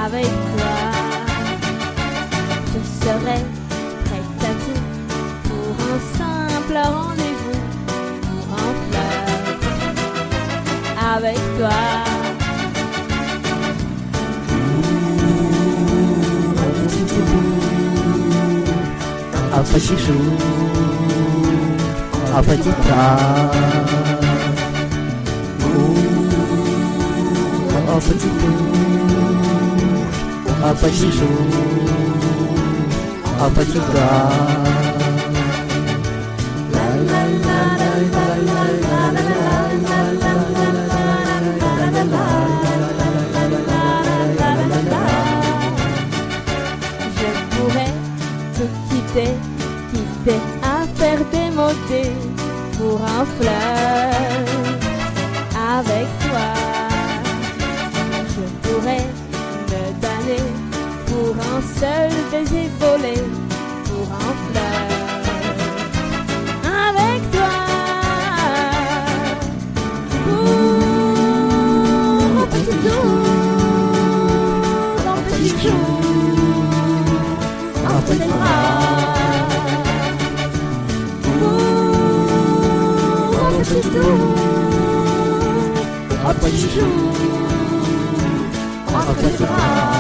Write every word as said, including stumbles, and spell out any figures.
avec toi. Je serai prête à tout pour un simple rendez-vous, pour un flirt avec toi. Un petit jour, un petit tas, un petit bout, un petit jour, un petit gars. Je pourrais tout quitter, quitter à faire démoder pour un flirt avec toi. Je pourrais me donner pour un seul baiser volé, pour un flirt avec toi. Pour un petit jour, un petit jour, entre tes bras. Pour un petit jour, un petit jour, entre tes bras.